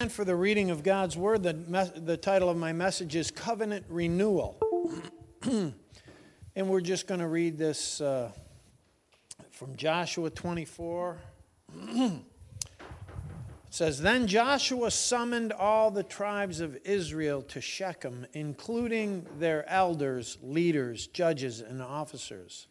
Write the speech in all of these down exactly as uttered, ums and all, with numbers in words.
And for the reading of God's Word, the, me- the title of my message is Covenant Renewal. And we're just going to read this uh, from Joshua twenty-four. It says, Then Joshua summoned all the tribes of Israel to Shechem, including their elders, leaders, judges, and officers.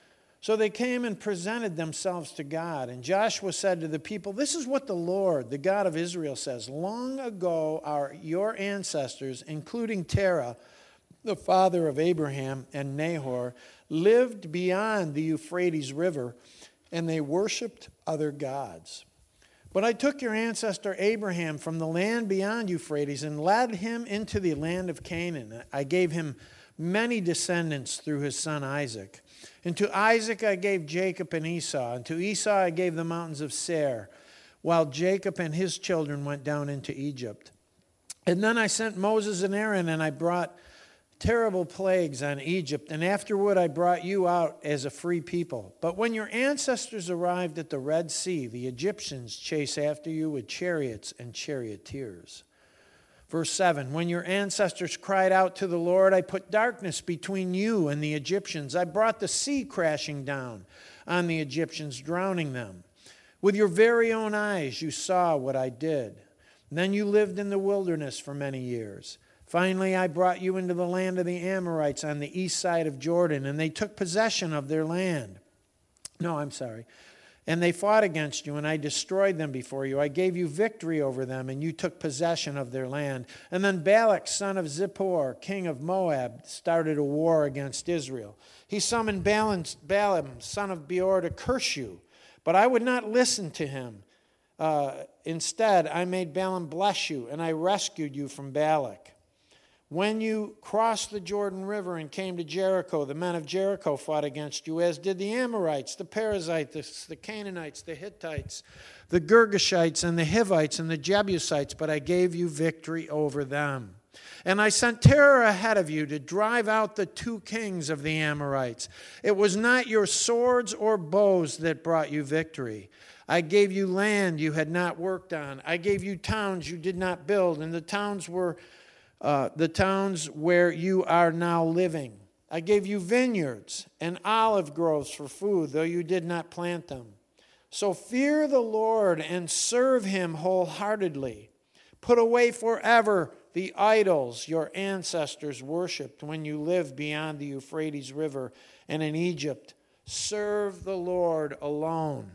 So they came and presented themselves to God. And Joshua said to the people, This is what the Lord, the God of Israel, says. Long ago, our, your ancestors, including Terah, the father of Abraham and Nahor, lived beyond the Euphrates River, and they worshipped other gods. But I took your ancestor Abraham from the land beyond Euphrates and led him into the land of Canaan. I gave him many descendants through his son Isaac. And to Isaac I gave Jacob and Esau, and to Esau I gave the mountains of Seir, while Jacob and his children went down into Egypt. And then I sent Moses and Aaron, and I brought terrible plagues on Egypt, and afterward I brought you out as a free people. But when your ancestors arrived at the Red Sea, the Egyptians chased after you with chariots and charioteers. Verse seven, When your ancestors cried out to the Lord, I put darkness between you and the Egyptians. I brought the sea crashing down on the Egyptians, drowning them. With your very own eyes you saw what I did. Then you lived in the wilderness for many years. Finally, I brought you into the land of the Amorites on the east side of Jordan, and they took possession of their land. No, I'm sorry. And they fought against you, and I destroyed them before you. I gave you victory over them, and you took possession of their land. And then Balak, son of Zippor, king of Moab, started a war against Israel. He summoned Balaam, Balaam son of Beor, to curse you, but I would not listen to him. Uh, instead, I made Balaam bless you, and I rescued you from Balak. When you crossed the Jordan River and came to Jericho, the men of Jericho fought against you, as did the Amorites, the Perizzites, the Canaanites, the Hittites, the Girgashites, and the Hivites, and the Jebusites, but I gave you victory over them. And I sent terror ahead of you to drive out the two kings of the Amorites. It was not your swords or bows that brought you victory. I gave you land you had not worked on. I gave you towns you did not build, and the towns were Uh, the towns where you are now living. I gave you vineyards and olive groves for food, though you did not plant them. So fear the Lord and serve him wholeheartedly. Put away forever the idols your ancestors worshipped when you lived beyond the Euphrates River and in Egypt. Serve the Lord alone.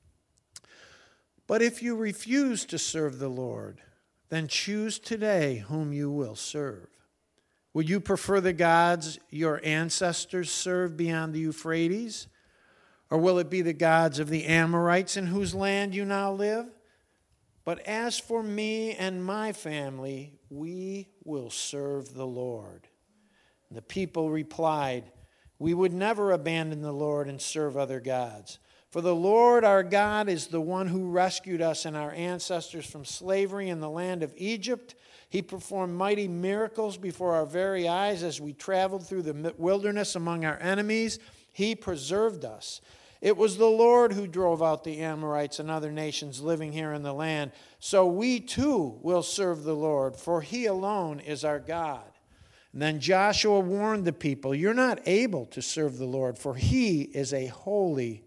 But if you refuse to serve the Lord, then choose today whom you will serve. Would you prefer the gods your ancestors served beyond the Euphrates? Or will it be the gods of the Amorites in whose land you now live? But as for me and my family, we will serve the Lord. The people replied, We would never abandon the Lord and serve other gods. For the Lord our God is the one who rescued us and our ancestors from slavery in the land of Egypt. He performed mighty miracles before our very eyes as we traveled through the wilderness among our enemies. He preserved us. It was the Lord who drove out the Amorites and other nations living here in the land. So we too will serve the Lord, for he alone is our God. And then Joshua warned the people, You're not able to serve the Lord, for he is a holy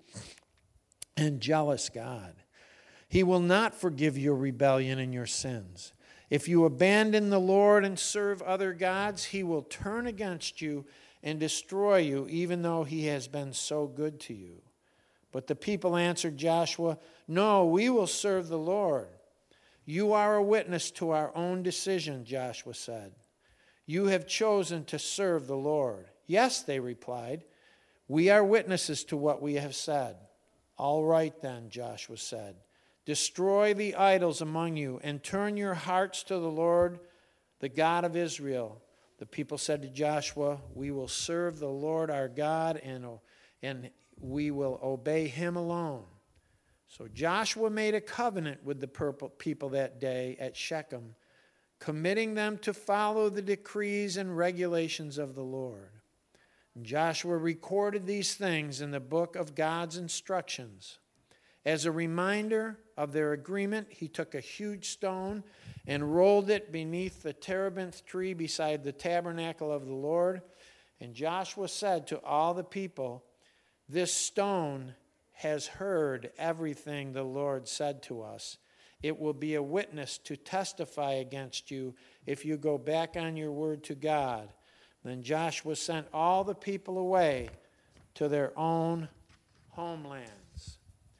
and jealous God. He will not forgive your rebellion and your sins. If you abandon the Lord and serve other gods, he will turn against you and destroy you, even though he has been so good to you. But the people answered Joshua, No, we will serve the Lord. You are a witness to our own decision, Joshua said. You have chosen to serve the Lord. Yes, they replied, we are witnesses to what we have said. All right then, Joshua said, destroy the idols among you and turn your hearts to the Lord, the God of Israel. The people said to Joshua, we will serve the Lord our God and, and we will obey him alone. So Joshua made a covenant with the people that day at Shechem, committing them to follow the decrees and regulations of the Lord. Joshua recorded these things in the book of God's instructions as a reminder of their agreement, he took a huge stone and rolled it beneath the terebinth tree beside the tabernacle of the Lord. And Joshua said to all the people, "This stone has heard everything the Lord said to us. It will be a witness to testify against you if you go back on your word to God." Then Joshua sent all the people away to their own homelands.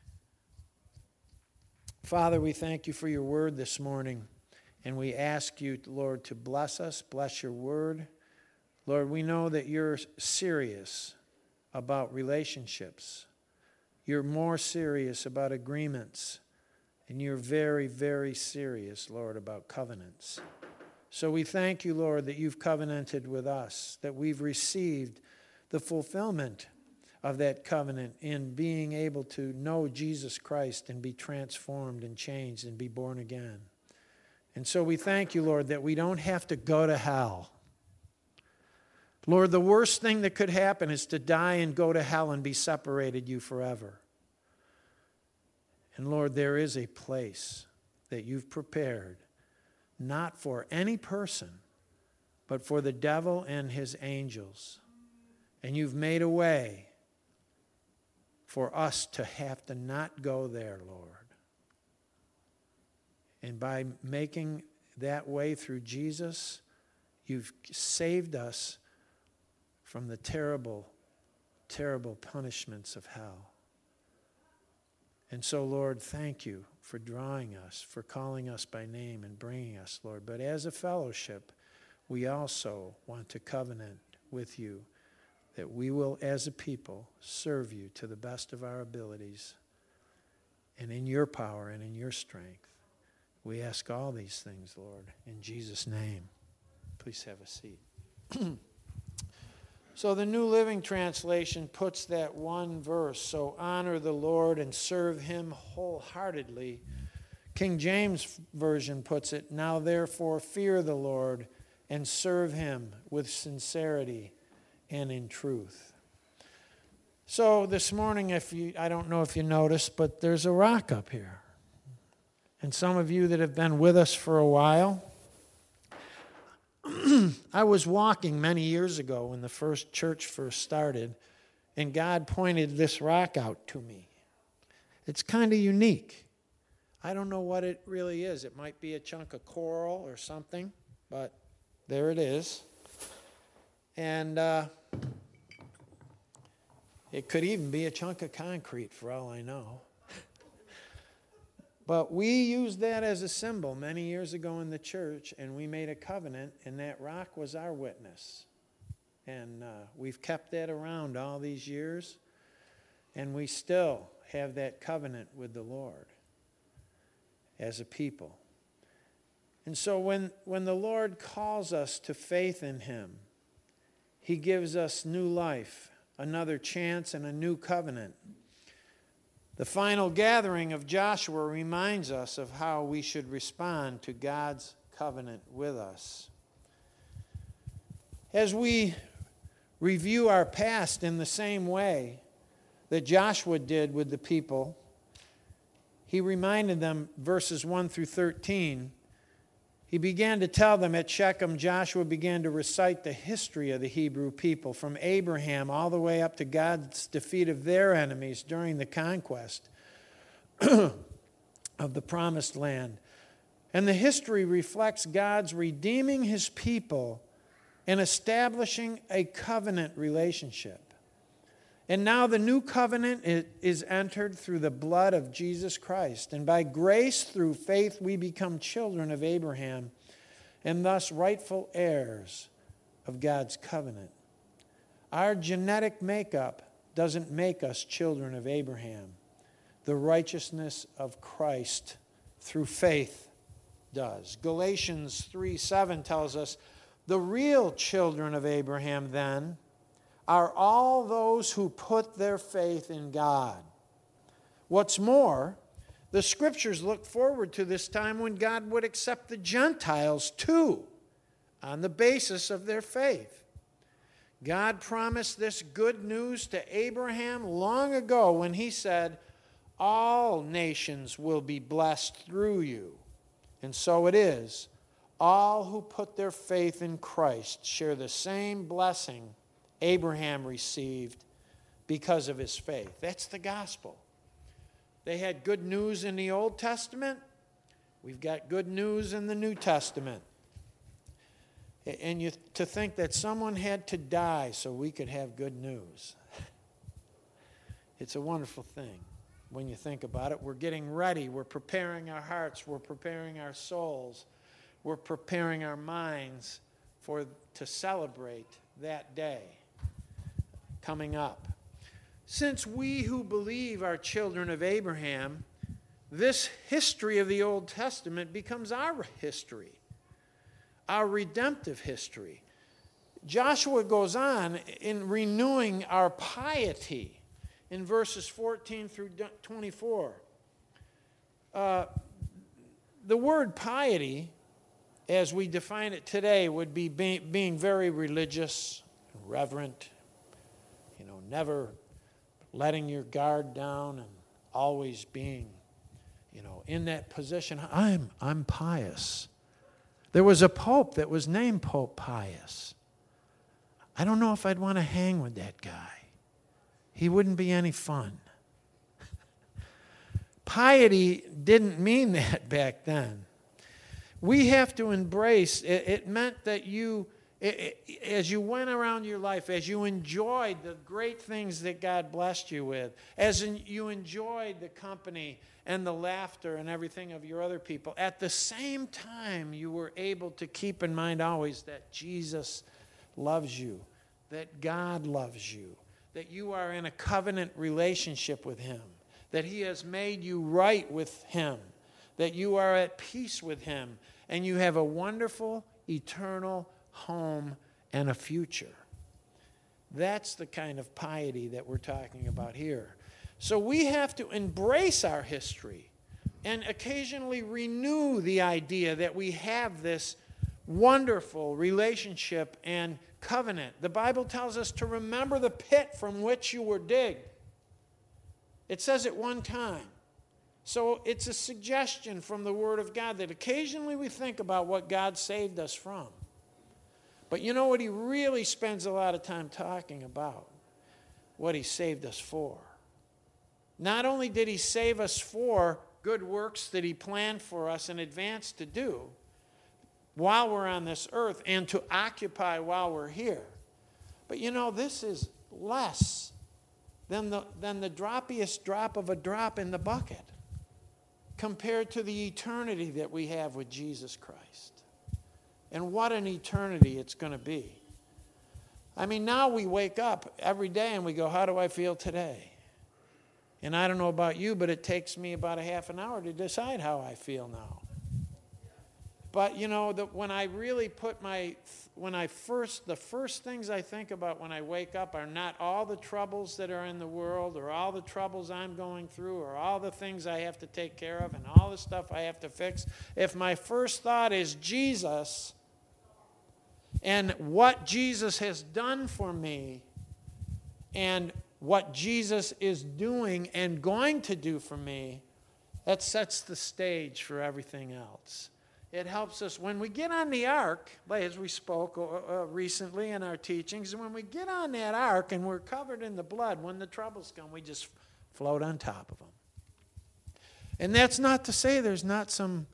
Father, we thank you for your word this morning, and we ask you, Lord, to bless us, bless your word. Lord, we know that you're serious about relationships. You're more serious about agreements, and you're very, very serious, Lord, about covenants. So we thank you, Lord, that you've covenanted with us, that we've received the fulfillment of that covenant in being able to know Jesus Christ and be transformed and changed and be born again. And so we thank you, Lord, that we don't have to go to hell. Lord, the worst thing that could happen is to die and go to hell and be separated you forever. And Lord, there is a place that you've prepared, not for any person, but for the devil and his angels. And you've made a way for us to have to not go there, Lord. And by making that way through Jesus, you've saved us from the terrible, terrible punishments of hell. And so, Lord, thank you for drawing us, for calling us by name and bringing us, Lord. But as a fellowship, we also want to covenant with you that we will, as a people, serve you to the best of our abilities and in your power and in your strength. We ask all these things, Lord, in Jesus' name. Please have a seat. So the New Living Translation puts that one verse, so honor the Lord and serve him wholeheartedly. King James Version puts it, now therefore fear the Lord and serve him with sincerity and in truth. So this morning, if you, I don't know if you noticed, but there's a rock up here. And some of you that have been with us for a while, I was walking many years ago when the first church first started, and God pointed this rock out to me. It's kind of unique. I don't know what it really is. It might be a chunk of coral or something, but there it is. And uh, it could even be a chunk of concrete for all I know. But we used that as a symbol many years ago in the church, and we made a covenant, and that rock was our witness. And uh, we've kept that around all these years, and we still have that covenant with the Lord as a people. And so when, when the Lord calls us to faith in him, he gives us new life, another chance, and a new covenant. The final gathering of Joshua reminds us of how we should respond to God's covenant with us. As we review our past in the same way that Joshua did with the people, he reminded them, verses one through thirteen, he began to tell them at Shechem, Joshua began to recite the history of the Hebrew people from Abraham all the way up to God's defeat of their enemies during the conquest of the promised land. And the history reflects God's redeeming his people and establishing a covenant relationship. And now the new covenant is entered through the blood of Jesus Christ. And by grace through faith we become children of Abraham and thus rightful heirs of God's covenant. Our genetic makeup doesn't make us children of Abraham. The righteousness of Christ through faith does. Galatians three seven tells us, the real children of Abraham then are all those who put their faith in God. What's more, the Scriptures look forward to this time when God would accept the Gentiles too, on the basis of their faith. God promised this good news to Abraham long ago when he said, all nations will be blessed through you. And so it is. All who put their faith in Christ share the same blessing Abraham received because of his faith. That's the gospel. They had good news in the Old Testament. We've got good news in the New Testament. And you, to think that someone had to die so we could have good news. It's a wonderful thing when you think about it. We're getting ready. We're preparing our hearts. We're preparing our souls. We're preparing our minds for to celebrate that day coming up. Since we who believe are children of Abraham, this history of the Old Testament becomes our history, our redemptive history. Joshua goes on in renewing our piety in verses fourteen through twenty-four. Uh, the word piety, as we define it today, would be being, being very religious, reverent, you know, never letting your guard down and always being, you know, in that position. I'm, I'm pious. There was a pope that was named Pope Pius. I don't know if I'd want to hang with that guy. He wouldn't be any fun. Piety didn't mean that back then. We have to embrace, it, it meant that you, it, it, as you went around your life, as you enjoyed the great things that God blessed you with, as in, you enjoyed the company and the laughter and everything of your other people, at the same time you were able to keep in mind always that Jesus loves you, that God loves you, that you are in a covenant relationship with Him, that He has made you right with Him, that you are at peace with Him, and you have a wonderful, eternal home and a future. That's the kind of piety that we're talking about here. So we have to embrace our history and occasionally renew the idea that we have this wonderful relationship and covenant. The Bible tells us to remember the pit from which you were digged. It says it one time. So it's a suggestion from the Word of God that occasionally we think about what God saved us from. But you know what He really spends a lot of time talking about? What He saved us for. Not only did He save us for good works that He planned for us in advance to do while we're on this earth and to occupy while we're here, but you know, this is less than the, than the droppiest drop of a drop in the bucket compared to the eternity that we have with Jesus Christ. And what an eternity it's going to be. I mean, now we wake up every day and we go, how do I feel today? And I don't know about you, but it takes me about a half an hour to decide how I feel now. But, you know, the, when I really put my, when I first, the first things I think about when I wake up are not all the troubles that are in the world or all the troubles I'm going through or all the things I have to take care of and all the stuff I have to fix. If my first thought is Jesus and what Jesus has done for me and what Jesus is doing and going to do for me, that sets the stage for everything else. It helps us when we get on the ark, as we spoke uh, recently in our teachings, when we get on that ark and we're covered in the blood, when the troubles come, we just float on top of them. And that's not to say there's not some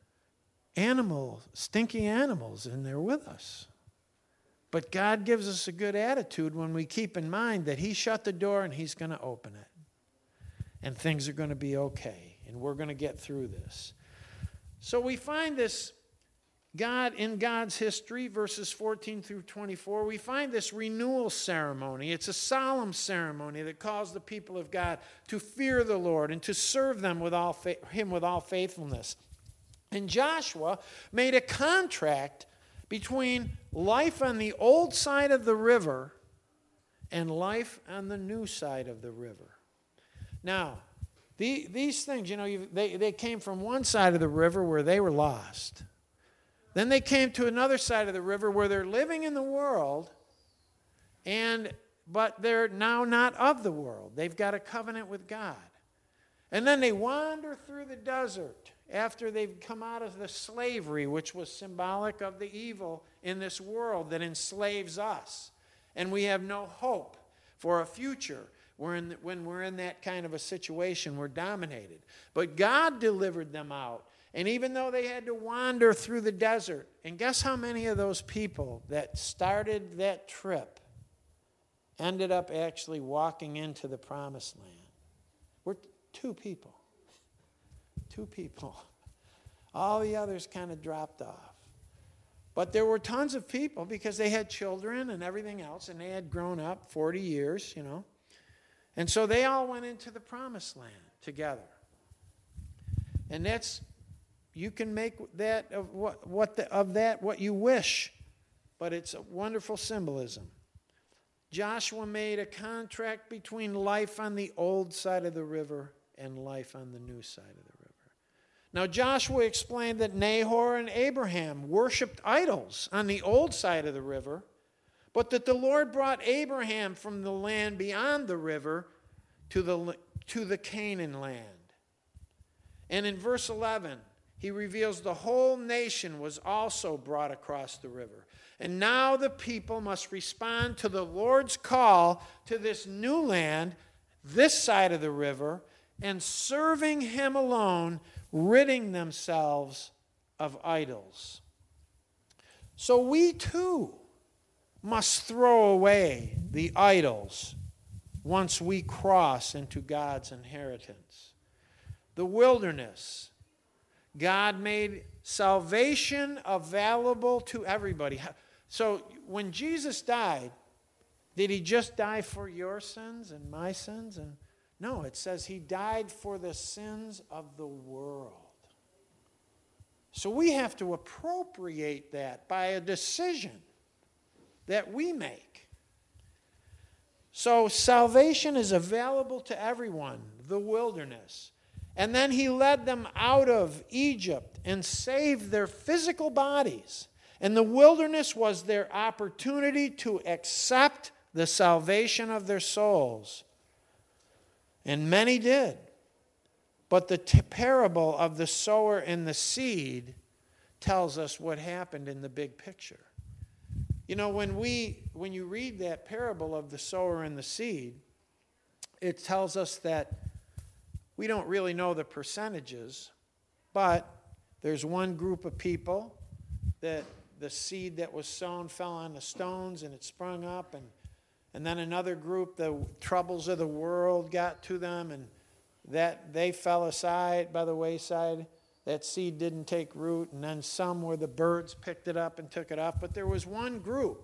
animal, stinky animals in there with us. But God gives us a good attitude when we keep in mind that He shut the door and He's going to open it. And things are going to be okay. And we're going to get through this. So we find this God in God's history, verses fourteen through twenty-four, we find this renewal ceremony. It's a solemn ceremony that calls the people of God to fear the Lord and to serve them with all fa- Him with all faithfulness. And Joshua made a contract between life on the old side of the river and life on the new side of the river. Now, the, these things, you know, you, they, they came from one side of the river where they were lost. Then they came to another side of the river where they're living in the world, and but they're now not of the world. They've got a covenant with God. And then they wander through the desert after they've come out of the slavery, which was symbolic of the evil in this world that enslaves us. And we have no hope for a future. We're in, when we're in that kind of a situation, we're dominated. But God delivered them out. And even though they had to wander through the desert, and guess how many of those people that started that trip ended up actually walking into the promised land? We're two people. Two people. All the others kind of dropped off. But there were tons of people because they had children and everything else, and they had grown up forty years, you know. And so they all went into the promised land together. And that's, you can make that of what, what the, of that what you wish, but it's a wonderful symbolism. Joshua made a contract between life on the old side of the river and life on the new side of the river. Now Joshua explained that Nahor and Abraham worshipped idols on the old side of the river, but that the Lord brought Abraham from the land beyond the river to the, to the Canaan land. And in verse eleven, he reveals the whole nation was also brought across the river. And now the people must respond to the Lord's call to this new land, this side of the river, and serving him alone, ridding themselves of idols. So we too must throw away the idols once we cross into God's inheritance. The wilderness. God made salvation available to everybody. So when Jesus died, did he just die for your sins and my sins? And no, it says he died for the sins of the world. So we have to appropriate that by a decision that we make. So salvation is available to everyone, the wilderness. And then he led them out of Egypt and saved their physical bodies. And the wilderness was their opportunity to accept the salvation of their souls. And many did. But the t- parable of the sower and the seed tells us what happened in the big picture. You know, when we when you read that parable of the sower and the seed, it tells us that we don't really know the percentages, but there's one group of people that the seed that was sown fell on the stones and it sprung up, and and then another group, the troubles of the world got to them, and that they fell aside by the wayside. That seed didn't take root, and then some where the birds picked it up and took it off. But there was one group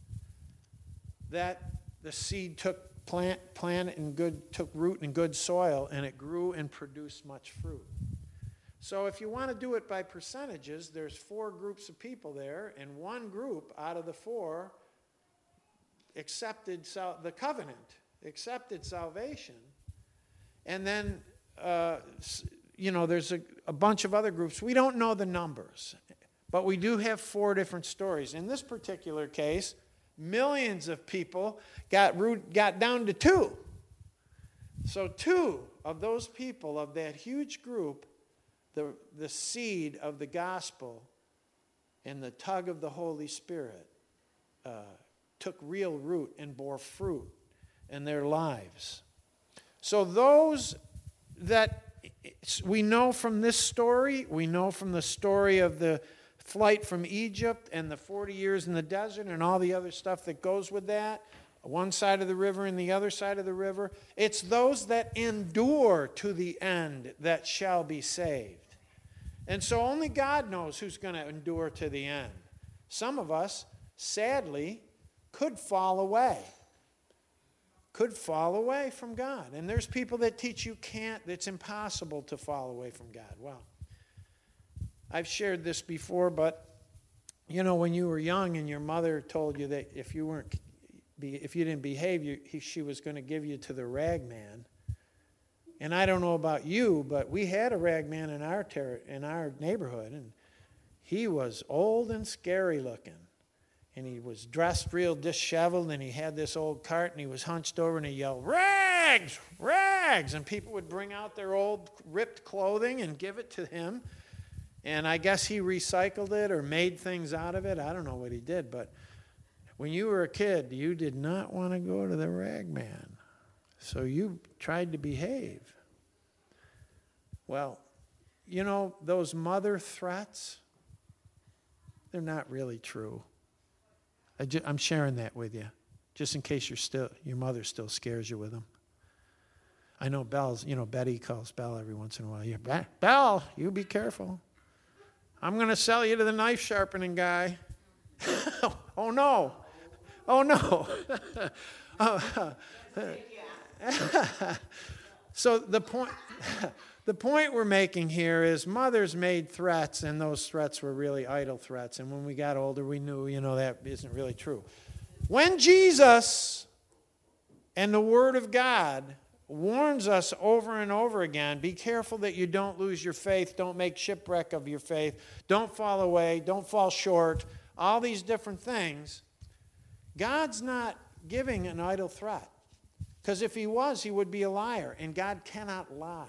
that the seed took plant, plant and good took root in good soil, and it grew and produced much fruit. So if you want to do it by percentages, there's four groups of people there, and one group out of the four accepted sal- the covenant, accepted salvation, and then uh, you know, there's a, a bunch of other groups. We don't know the numbers, but we do have four different stories. In this particular case, millions of people got root, got down to two. So two of those people, of that huge group, the, the seed of the gospel and the tug of the Holy Spirit uh, took real root and bore fruit in their lives. So those that we know from this story, we know from the story of the flight from Egypt and the forty years in the desert and all the other stuff that goes with that, one side of the river and the other side of the river, it's those that endure to the end that shall be saved. And so only God knows who's going to endure to the end. Some of us, sadly, could fall away. Could fall away from God. And there's people that teach you can't, it's impossible to fall away from God. Well, I've shared this before, but you know, when you were young and your mother told you that if you weren't, if you didn't behave, you, he, she was going to give you to the rag man. And I don't know about you, but we had a rag man in our ter- in our neighborhood, and he was old and scary looking. And he was dressed real disheveled, and he had this old cart, and he was hunched over, and he yelled, "Rag!" rags, rags. And people would bring out their old ripped clothing and give it to him. And I guess he recycled it or made things out of it. I don't know what he did. But when you were a kid, you did not want to go to the rag man. So you tried to behave. Well, you know, those mother threats, they're not really true. I ju- I'm sharing that with you, just in case you're still, your mother still scares you with them. I know Belle's, you know, Betty calls Belle every once in a while. Yeah, Belle, you be careful. I'm going to sell you to the knife sharpening guy. Oh, no. Oh, no. uh, so the point... The point we're making here is mothers made threats, and those threats were really idle threats. And when we got older, we knew, you know, that isn't really true. When Jesus and the Word of God warns us over and over again, be careful that you don't lose your faith, don't make shipwreck of your faith, don't fall away, don't fall short, all these different things, God's not giving an idle threat. Because if he was, he would be a liar, and God cannot lie.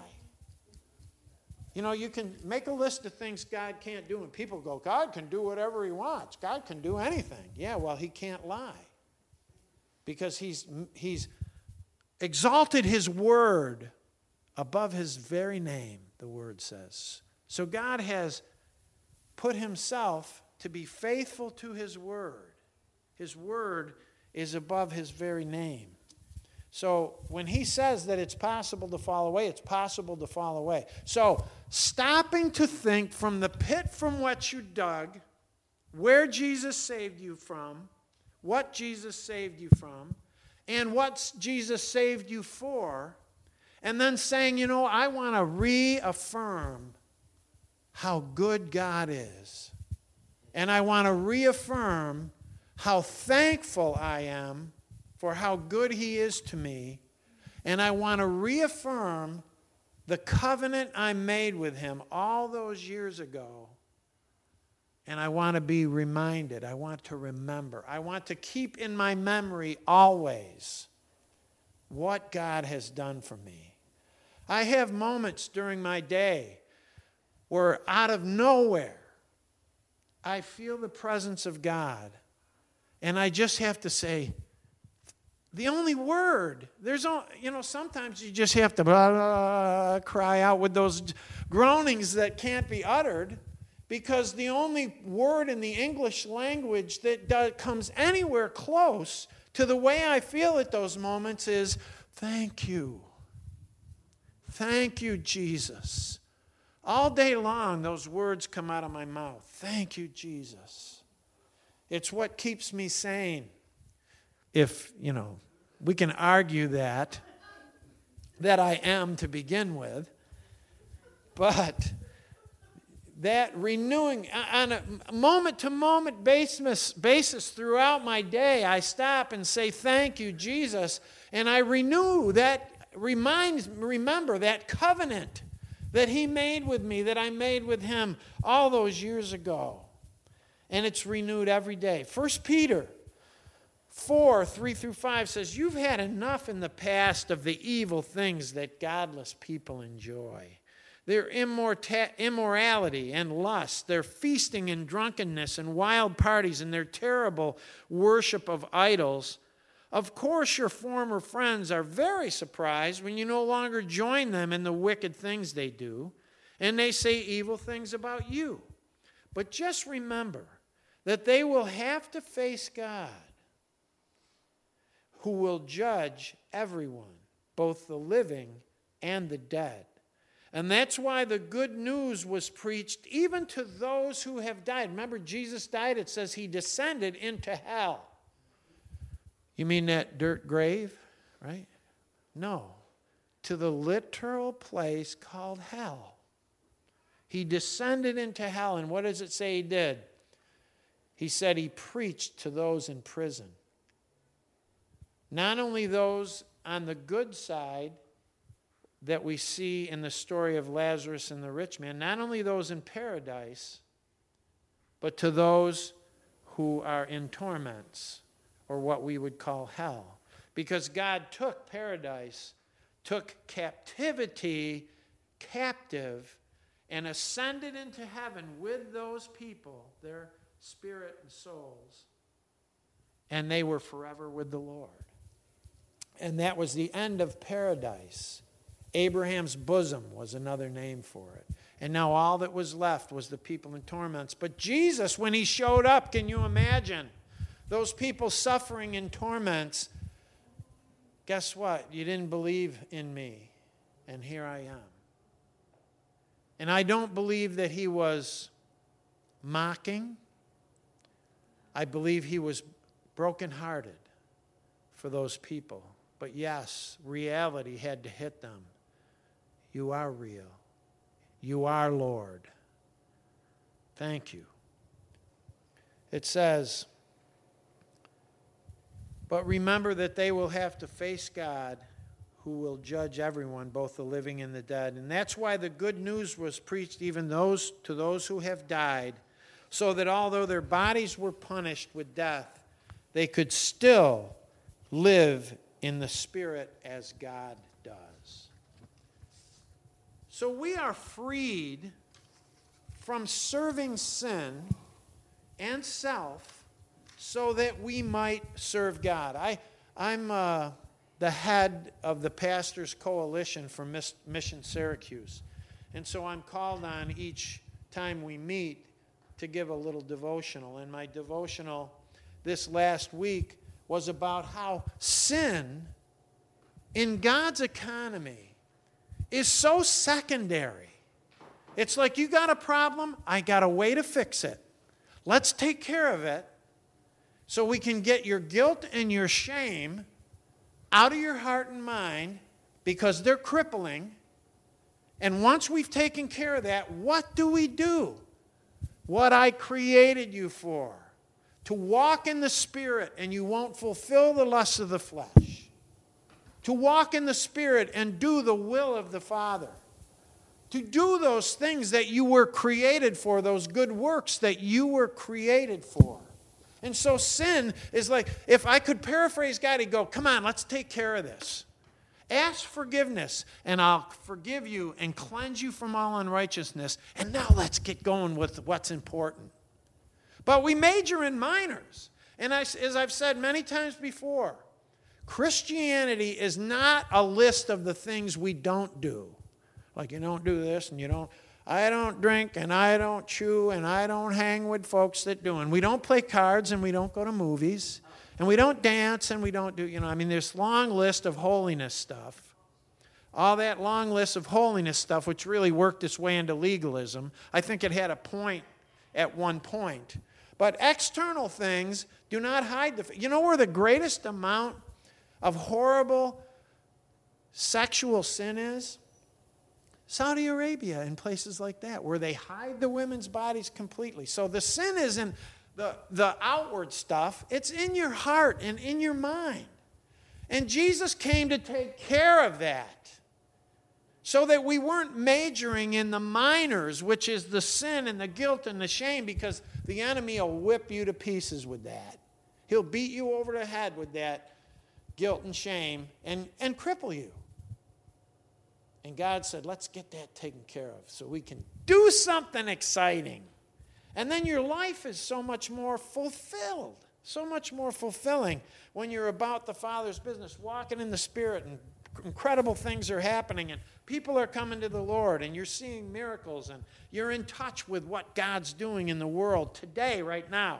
You know, you can make a list of things God can't do, and people go, God can do whatever he wants. God can do anything. Yeah, well, he can't lie. Because he's, he's exalted his word above his very name, the word says. So God has put himself to be faithful to his word. His word is above his very name. So when he says that it's possible to fall away, it's possible to fall away. So stopping to think from the pit from which you dug, where Jesus saved you from, what Jesus saved you from, and what Jesus saved you for, and then saying, you know, I want to reaffirm how good God is. And I want to reaffirm how thankful I am for how good he is to me, and I want to reaffirm the covenant I made with him all those years ago, and I want to be reminded. I want to remember. I want to keep in my memory always what God has done for me. I have moments during my day where out of nowhere I feel the presence of God, and I just have to say, the only word, there's, all, you know, sometimes you just have to blah, blah, blah, cry out with those groanings that can't be uttered, because the only word in the English language that does, comes anywhere close to the way I feel at those moments is, thank you. Thank you, Jesus. All day long, those words come out of my mouth. Thank you, Jesus. It's what keeps me sane. If, you know, we can argue that, that I am to begin with, but that renewing, on a moment-to-moment basis, basis throughout my day, I stop and say, thank you, Jesus, and I renew that, reminds, remember that covenant that he made with me, that I made with him all those years ago. And it's renewed every day. First Peter four, three through five says, you've had enough in the past of the evil things that godless people enjoy. Their immorta- immorality and lust, their feasting and drunkenness and wild parties and their terrible worship of idols. Of course, your former friends are very surprised when you no longer join them in the wicked things they do, and they say evil things about you. But just remember that they will have to face God, who will judge everyone, both the living and the dead. And that's why the good news was preached even to those who have died. Remember, Jesus died, it says he descended into hell. You mean that dirt grave, right? No, to the literal place called hell. He descended into hell, and what does it say he did? He said he preached to those in prison. Not only those on the good side that we see in the story of Lazarus and the rich man, not only those in paradise, but to those who are in torments, or what we would call hell. Because God took paradise took captivity captive and ascended into heaven with those people, their spirit and souls, and they were forever with the Lord. And that was the end of paradise. Abraham's bosom was another name for it. And now all that was left was the people in torments. But Jesus, when he showed up, can you imagine? Those people suffering in torments, guess what? You didn't believe in me, and here I am. And I don't believe that he was mocking. I believe he was brokenhearted for those people. But yes, reality had to hit them. You are real. You are Lord. Thank you. It says, but remember that they will have to face God, who will judge everyone, both the living and the dead. And that's why the good news was preached even those to those who have died, so that although their bodies were punished with death, they could still live in the Spirit as God does. So we are freed from serving sin and self so that we might serve God. I, I'm uh, the head of the Pastors Coalition for Mission Syracuse. And so I'm called on each time we meet to give a little devotional. And my devotional this last week was about how sin in God's economy is so secondary. It's like, you got a problem, I got a way to fix it. Let's take care of it so we can get your guilt and your shame out of your heart and mind, because they're crippling. And once we've taken care of that, what do we do? What I created you for. To walk in the Spirit and you won't fulfill the lusts of the flesh. To walk in the Spirit and do the will of the Father. To do those things that you were created for, those good works that you were created for. And so sin is like, if I could paraphrase God, he'd go, come on, let's take care of this. Ask forgiveness, and I'll forgive you and cleanse you from all unrighteousness. And now let's get going with what's important. But we major in minors. And I, as I've said many times before, Christianity is not a list of the things we don't do. Like, you don't do this, and you don't, I don't drink, and I don't chew, and I don't hang with folks that do. And we don't play cards, and we don't go to movies, and we don't dance, and we don't do, you know, I mean, there's a long list of holiness stuff. All that long list of holiness stuff, which really worked its way into legalism. I think it had a point at one point. But external things do not hide the... You know where the greatest amount of horrible sexual sin is? Saudi Arabia and places like that, where they hide the women's bodies completely. So the sin isn't the, the outward stuff. It's in your heart and in your mind. And Jesus came to take care of that, so that we weren't majoring in the minors, which is the sin and the guilt and the shame, because the enemy will whip you to pieces with that. He'll beat you over the head with that guilt and shame and, and cripple you. And God said, let's get that taken care of so we can do something exciting. And then your life is so much more fulfilled, so much more fulfilling when you're about the Father's business, walking in the Spirit, and incredible things are happening, and people are coming to the Lord, and you're seeing miracles, and you're in touch with what God's doing in the world today, right now.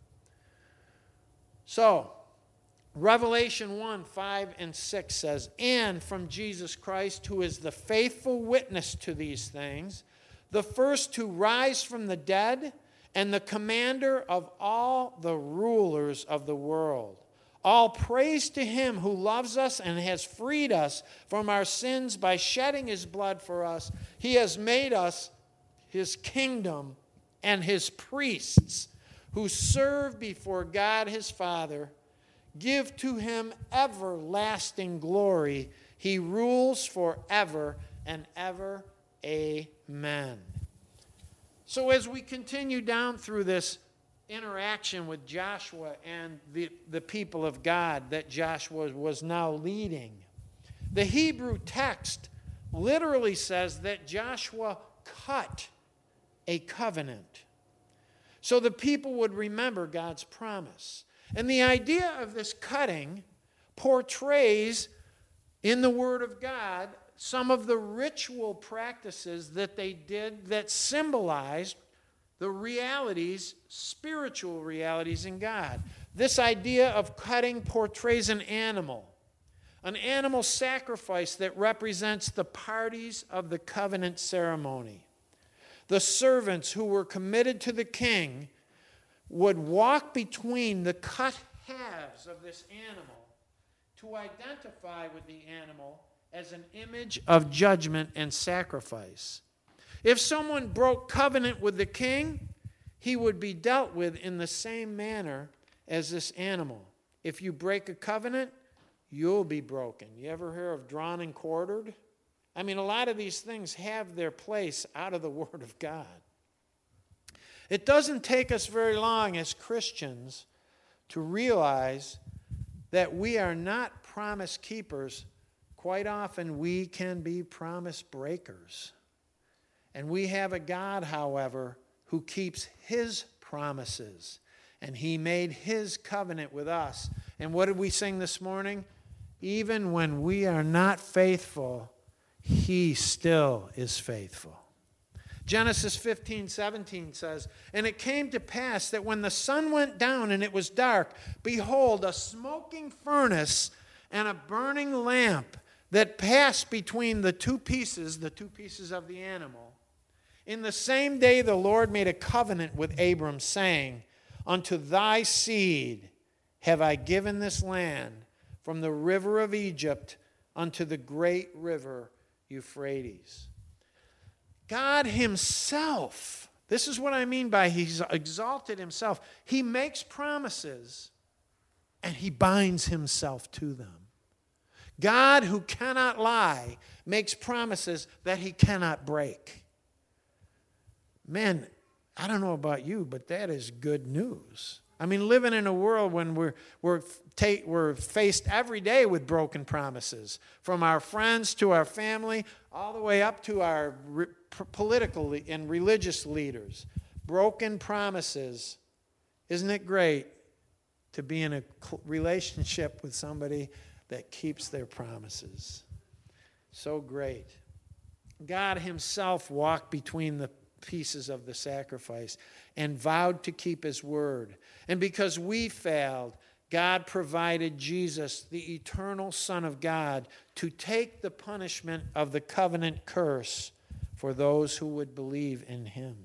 So, Revelation one, five, and six says, and from Jesus Christ, who is the faithful witness to these things, the first to rise from the dead, and the commander of all the rulers of the world. All praise to him who loves us and has freed us from our sins by shedding his blood for us. He has made us his kingdom and his priests who serve before God his Father. Give to him everlasting glory. He rules forever and ever. Amen. So as we continue down through this interaction with Joshua and the, the people of God that Joshua was now leading, The Hebrew text literally says that Joshua cut a covenant so the people would remember God's promise. And the idea of this cutting portrays in the Word of God some of the ritual practices that they did that symbolized the realities, spiritual realities in God. This idea of cutting portrays an animal, an animal sacrifice that represents the parties of the covenant ceremony. The servants who were committed to the king would walk between the cut halves of this animal to identify with the animal as an image of judgment and sacrifice. If someone broke covenant with the king, he would be dealt with in the same manner as this animal. If you break a covenant, you'll be broken. You ever hear of drawn and quartered? I mean, a lot of these things have their place out of the Word of God. It doesn't take us very long as Christians to realize that we are not promise keepers. Quite often we can be promise breakers. And we have a God, however, who keeps His promises. And He made His covenant with us. And what did we sing this morning? Even when we are not faithful, He still is faithful. Genesis fifteen seventeen says, "And it came to pass that when the sun went down and it was dark, behold, a smoking furnace and a burning lamp that passed between the two pieces, the two pieces of the animal. In the same day the Lord made a covenant with Abram, saying, Unto thy seed have I given this land, from the river of Egypt unto the great river Euphrates." God Himself, this is what I mean by He's exalted Himself. He makes promises and He binds Himself to them. God, who cannot lie, makes promises that He cannot break. Man, I don't know about you, but that is good news. I mean, living in a world when we're, we're, ta- we're faced every day with broken promises, from our friends to our family, all the way up to our re- political and religious leaders. Broken promises. Isn't it great to be in a relationship with somebody that keeps their promises? So great. God Himself walked between the pieces of the sacrifice and vowed to keep His word. And because we failed, God provided Jesus, the eternal Son of God, to take the punishment of the covenant curse for those who would believe in Him.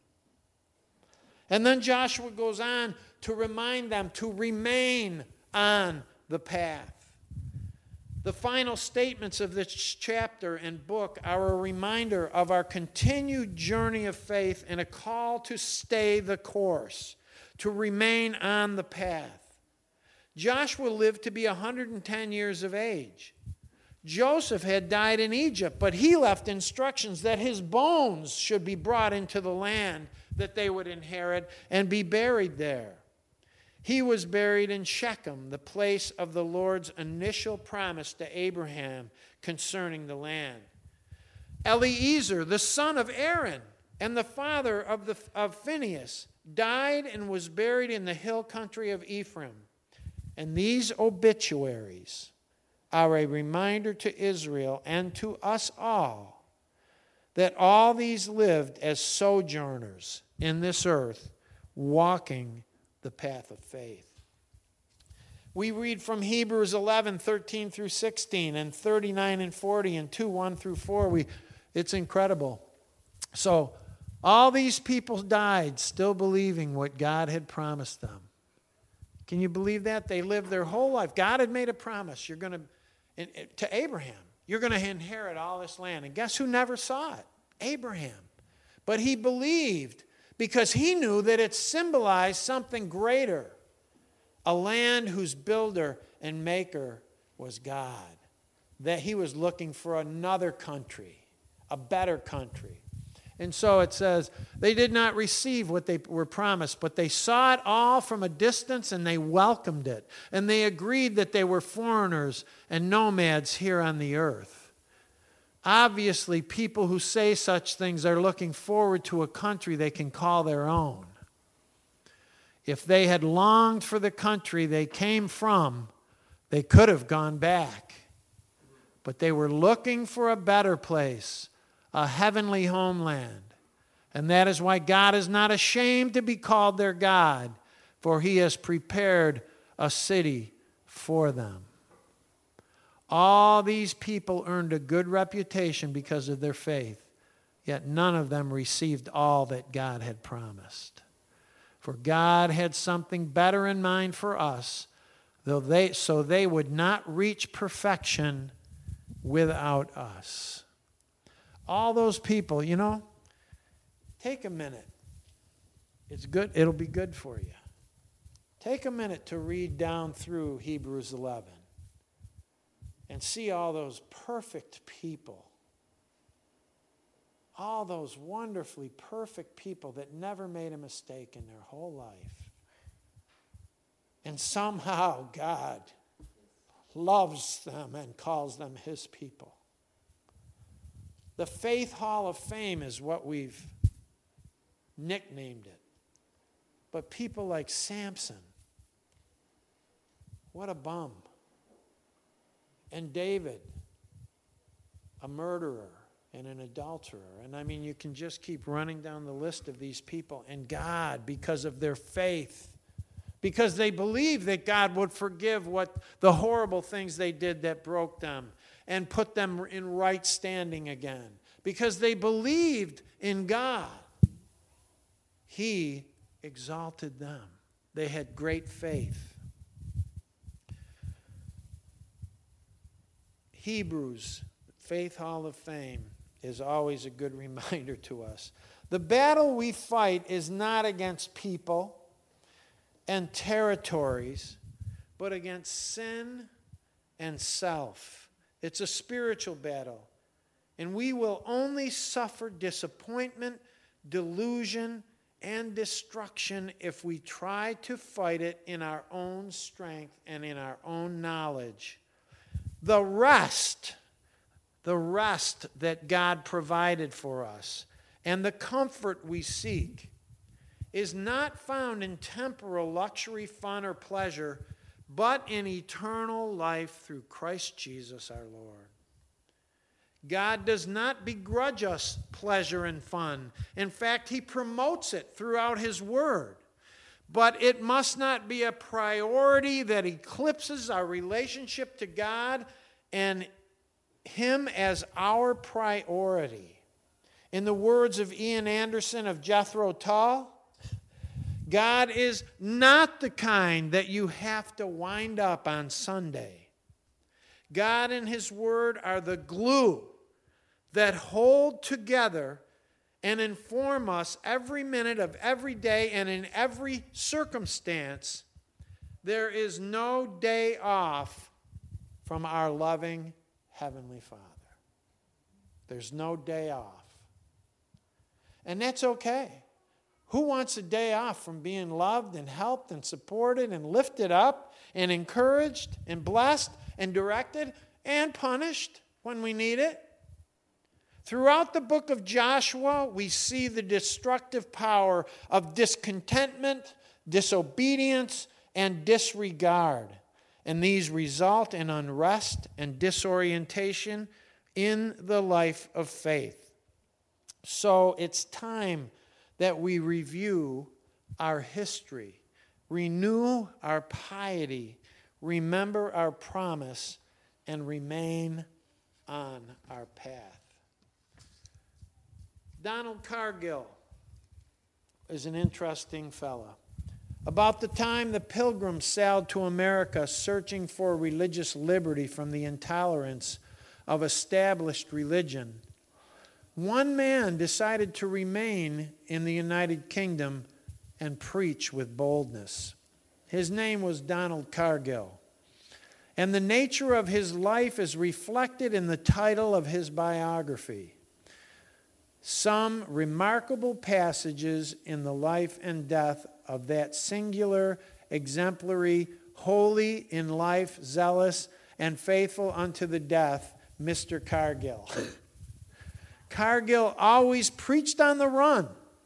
And then Joshua goes on to remind them to remain on the path. The final statements of this chapter and book are a reminder of our continued journey of faith and a call to stay the course, to remain on the path. Joshua lived to be one hundred ten years of age. Joseph had died in Egypt, but he left instructions that his bones should be brought into the land that they would inherit and be buried there. He was buried in Shechem, the place of the Lord's initial promise to Abraham concerning the land. Eliezer, the son of Aaron and the father of, the, of Phinehas, died and was buried in the hill country of Ephraim. And these obituaries are a reminder to Israel and to us all that all these lived as sojourners in this earth, walking the path of faith. We read from Hebrews eleven, thirteen through sixteen, and thirty-nine and forty, and two, one through four. We, it's incredible. So, all these people died still believing what God had promised them. Can you believe that? They lived their whole life. God had made a promise. You're going to, to Abraham, you're going to inherit all this land. And guess who never saw it? Abraham. But he believed, because he knew that it symbolized something greater, a land whose builder and maker was God, that he was looking for another country, a better country. And so it says, they did not receive what they were promised, but they saw it all from a distance and they welcomed it. And they agreed that they were foreigners and nomads here on the earth. Obviously, people who say such things are looking forward to a country they can call their own. If they had longed for the country they came from, they could have gone back. But they were looking for a better place, a heavenly homeland. And that is why God is not ashamed to be called their God, for he has prepared a city for them. All these people earned a good reputation because of their faith, yet none of them received all that God had promised. For God had something better in mind for us, though they, so they would not reach perfection without us. All those people, you know, take a minute. It's good. It'll be good for you. Take a minute to read down through Hebrews eleven and see all those perfect people. All those wonderfully perfect people that never made a mistake in their whole life. And somehow God loves them and calls them his people. The Faith Hall of Fame is what we've nicknamed it. But people like Samson, what a bum. And David, a murderer and an adulterer. And I mean, you can just keep running down the list of these people. And God, because of their faith, because they believed that God would forgive what the horrible things they did that broke them and put them in right standing again. Because they believed in God, he exalted them. They had great faith. Hebrews, Faith Hall of Fame, is always a good reminder to us. The battle we fight is not against people and territories, but against sin and self. It's a spiritual battle. And we will only suffer disappointment, delusion, and destruction if we try to fight it in our own strength and in our own knowledge. The rest, the rest that God provided for us and the comfort we seek is not found in temporal luxury, fun, or pleasure, but in eternal life through Christ Jesus our Lord. God does not begrudge us pleasure and fun. In fact, he promotes it throughout his word. But it must not be a priority that eclipses our relationship to God and him as our priority. In the words of Ian Anderson of Jethro Tull, God is not the kind that you have to wind up on Sunday. God and his word are the glue that hold together and inform us every minute of every day and in every circumstance. There is no day off from our loving Heavenly Father. There's no day off. And that's okay. Who wants a day off from being loved and helped and supported and lifted up and encouraged and blessed and directed and punished when we need it? Throughout the book of Joshua, we see the destructive power of discontentment, disobedience, and disregard. And these result in unrest and disorientation in the life of faith. So it's time that we review our history, renew our piety, remember our promise, and remain on our path. Donald Cargill is an interesting fellow. About the time the Pilgrims sailed to America searching for religious liberty from the intolerance of established religion, one man decided to remain in the United Kingdom and preach with boldness. His name was Donald Cargill, and the nature of his life is reflected in the title of his biography. some remarkable passages in the life and death of that singular, exemplary, holy in life, zealous, and faithful unto the death, Mister Cargill. Cargill always preached on the run.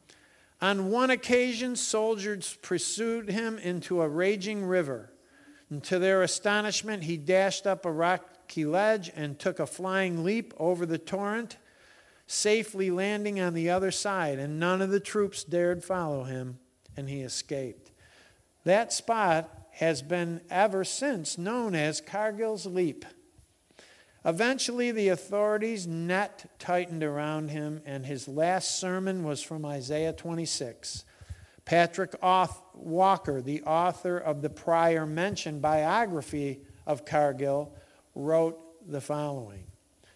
On one occasion, soldiers pursued him into a raging river. And to their astonishment, he dashed up a rocky ledge and took a flying leap over the torrent, safely landing on the other side, and none of the troops dared follow him, and he escaped. That spot has been ever since known as Cargill's Leap. Eventually, the authorities' net tightened around him, and his last sermon was from Isaiah twenty-six. Patrick Walker, the author of the prior mentioned biography of Cargill, wrote the following.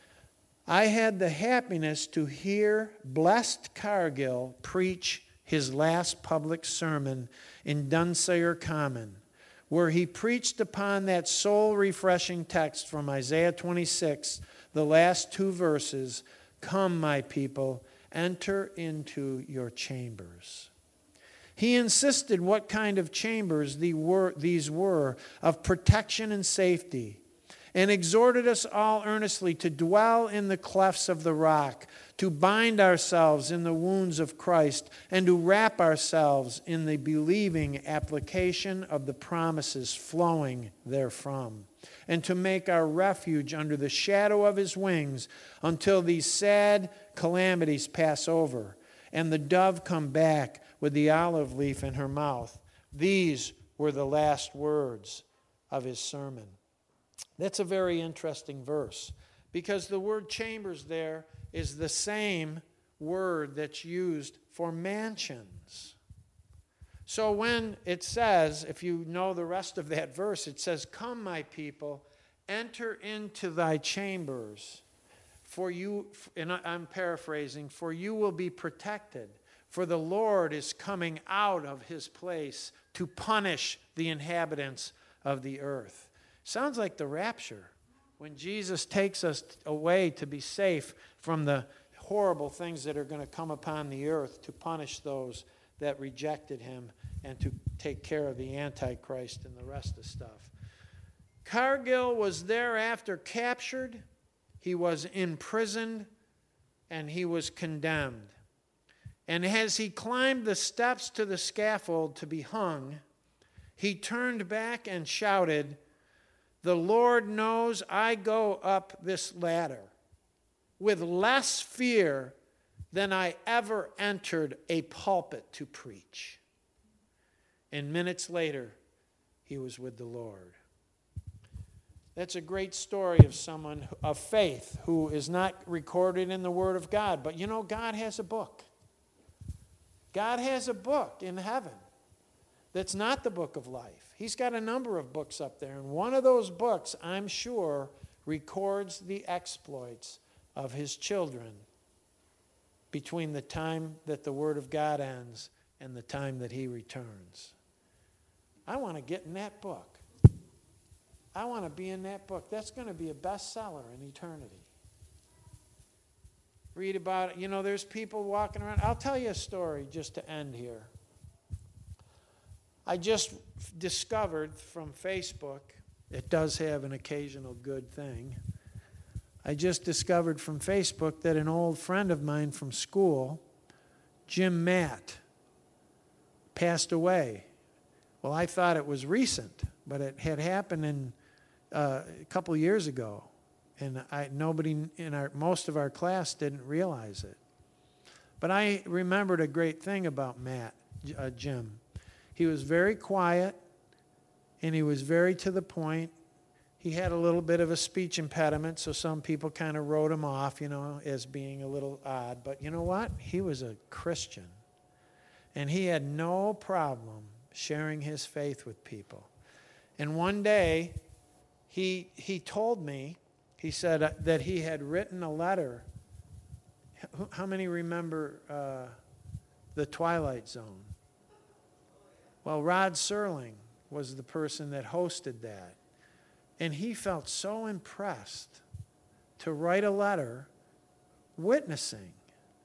I had the happiness to hear blessed Cargill preach his last public sermon in Dunsire Common, where he preached upon that soul-refreshing text from Isaiah twenty-six, the last two verses, "Come, my people, enter into your chambers." He insisted what kind of chambers these were, of protection and safety, and exhorted us all earnestly to dwell in the clefts of the rock, to bind ourselves in the wounds of Christ, and to wrap ourselves in the believing application of the promises flowing therefrom, and to make our refuge under the shadow of his wings until these sad calamities pass over, and the dove come back with the olive leaf in her mouth. These were the last words of his sermon. That's a very interesting verse, because the word chambers there is the same word that's used for mansions. So when it says, if you know the rest of that verse, it says, "Come, my people, enter into thy chambers, for you," and I'm paraphrasing, "for you will be protected, for the Lord is coming out of his place to punish the inhabitants of the earth." Sounds like the rapture, when Jesus takes us away to be safe from the horrible things that are going to come upon the earth, to punish those that rejected him and to take care of the Antichrist and the rest of the stuff. Cargill was thereafter captured, he was imprisoned, and he was condemned. And as he climbed the steps to the scaffold to be hung, he turned back and shouted, "The Lord knows I go up this ladder with less fear than I ever entered a pulpit to preach." And minutes later, he was with the Lord. That's a great story of someone of faith who is not recorded in the Word of God. But you know, God has a book. God has a book in heaven that's not the book of life. He's got a number of books up there, and one of those books, I'm sure, records the exploits of his children between the time that the Word of God ends and the time that he returns. I want to get in that book. I want to be in that book. That's going to be a bestseller in eternity. Read about it. You know, there's people walking around. I'll tell you a story just to end here. I just discovered from Facebook, it does have an occasional good thing. I just discovered from Facebook that an old friend of mine from school, Jim Matt, passed away. Well, I thought it was recent, but it had happened in uh, a couple years ago. And I, nobody in our, most of our class didn't realize it. But I remembered a great thing about Matt, uh, Jim. He was very quiet, and he was very to the point. He had a little bit of a speech impediment, so some people kind of wrote him off, you know, as being a little odd. But you know what? He was a Christian, and he had no problem sharing his faith with people. And one day, he he told me, he said that he had written a letter. How many remember uh, the Twilight Zone? Well, Rod Serling was the person that hosted that. And he felt so impressed to write a letter witnessing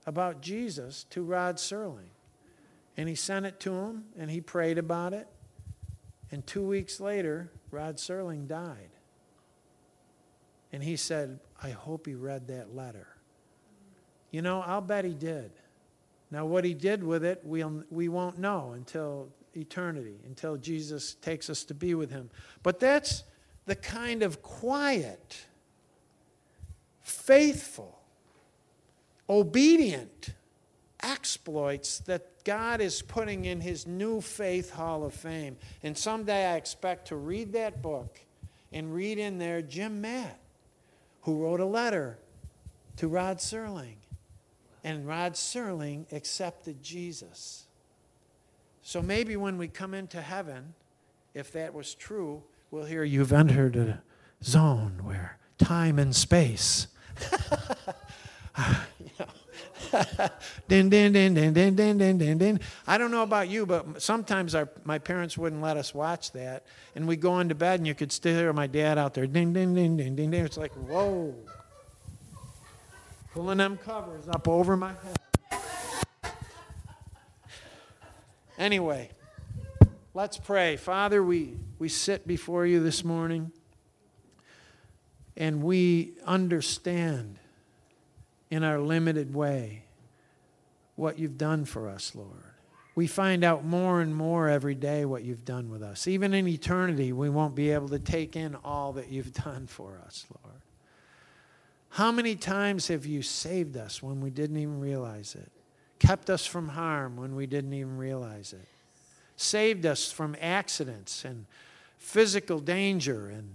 about Jesus to Rod Serling. And he sent it to him, and he prayed about it. And two weeks later, Rod Serling died. And he said, I hope he read that letter. You know, I'll bet he did. Now, what he did with it, we'll, we won't know until eternity, until Jesus takes us to be with him. But that's the kind of quiet, faithful, obedient exploits that God is putting in his new Faith Hall of Fame. And someday I expect to read that book and read in there Jim Matt, who wrote a letter to Rod Serling. And Rod Serling accepted Jesus. So maybe when we come into heaven, if that was true, we'll hear you've entered a zone where time and space. you know. din, din, din, din, din, din, din, din, din. I don't know about you, but sometimes our, my parents wouldn't let us watch that. And we'd go into bed and you could still hear my dad out there. Ding, ding, ding, ding, ding, ding. It's like, whoa. Pulling them covers up over my head. Anyway, let's pray. Father, we, we sit before you this morning, and we understand in our limited way what you've done for us, Lord. We find out more and more every day what you've done with us. Even in eternity, we won't be able to take in all that you've done for us, Lord. How many times have you saved us when we didn't even realize it? Kept us from harm when we didn't even realize it? Saved us from accidents and physical danger and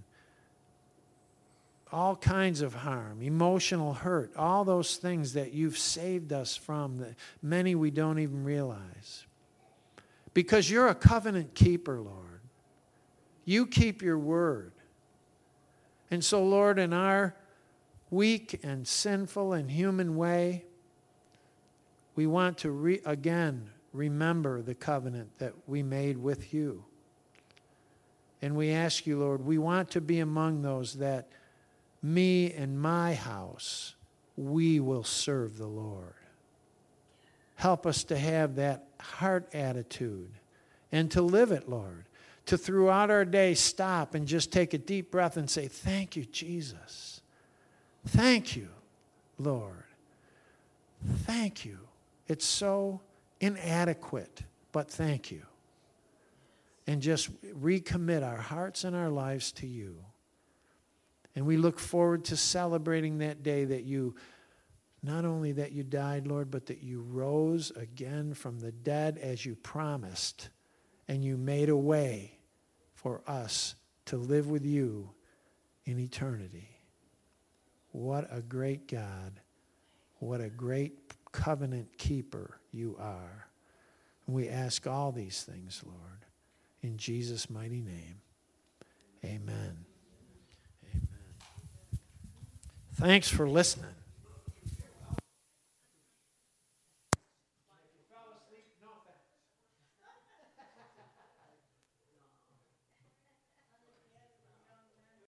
all kinds of harm, emotional hurt, all those things that you've saved us from, that many we don't even realize. Because you're a covenant keeper, Lord. You keep your word. And so, Lord, in our weak and sinful and human way, we want to re- again remember the covenant that we made with you. And we ask you, Lord, we want to be among those that me and my house, we will serve the Lord. Help us to have that heart attitude and to live it, Lord. To throughout our day stop and just take a deep breath and say, thank you, Jesus. Thank you, Lord. Thank you. It's so inadequate, but thank you. And just recommit our hearts and our lives to you. And we look forward to celebrating that day that you, not only that you died, Lord, but that you rose again from the dead as you promised. And you made a way for us to live with you in eternity. What a great God. What a great covenant keeper you are. And we ask all these things, Lord, in Jesus' mighty name. Amen. Amen. Thanks for listening.